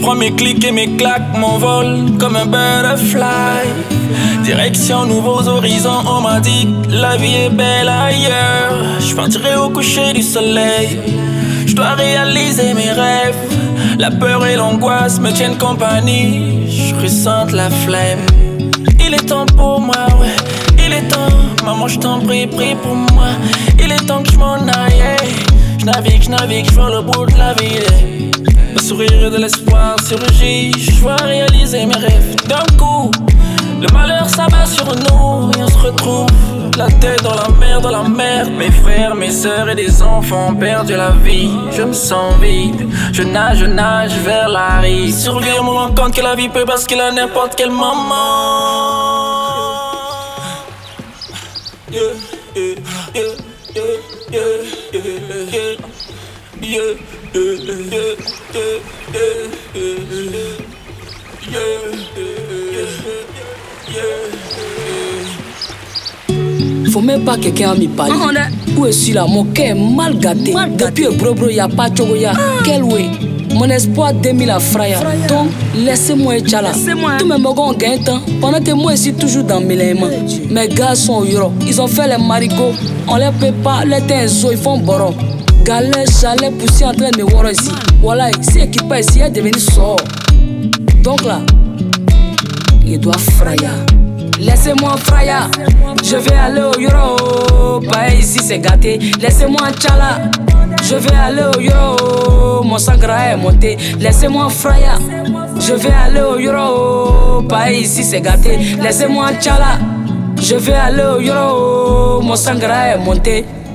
crois mes clics et mes claques m'envolent comme un butterfly. Direction nouveaux horizons, on m'a dit que la vie est belle ailleurs. Je partirai au coucher du soleil, je dois réaliser mes rêves. La peur et l'angoisse me tiennent compagnie, je ressens la flemme. Il est temps pour moi, ouais, il est temps. Maman, je t'en prie, prie pour moi. Il est temps que je m'en aille. Je navigue, je vois le bout de la vie. Le sourire de l'espoir surgit, je vois réaliser mes rêves. D'un coup, le malheur s'abat sur nous et on se retrouve la tête dans la mer. Mes frères, mes sœurs et des enfants ont perdu la vie. Je me sens vide, je nage vers la rive. Survivre me rend compte que la vie peut basculer à n'importe quel moment. Yeah, yeah, yeah, yeah, yeah, yeah, yeah, yeah, yeah, yeah, yeah. Faut même pas que quelqu'un m'y parle. Où est-ce là? Mon cœur est mal gâté. Depuis le bro, y'a pas chogoya. Quel way? Mon espoir 2000 à fraya. Donc, laissez-moi être là. Tous mes mogons gagnent temps. Pendant que moi, je suis toujours dans mes mains. Mes gars sont au euro. Ils ont fait les marigots. On les paie pas. Les tensos, ils font boro. Galère, chalet, poussé en train de me voir ici. Voilà, si équipé ici, il est devenu sort. Donc là, il doit fraya. Laissez-moi fraya. Je vais aller au euro. Pas ici, c'est gâté. Laissez-moi tchala. Je vais aller au euro, mon sangra est monté. Laissez-moi fraya. Je vais aller au euro, pas ici c'est gâté. Laissez-moi tchala. Je vais aller au euro, mon sangra est monté.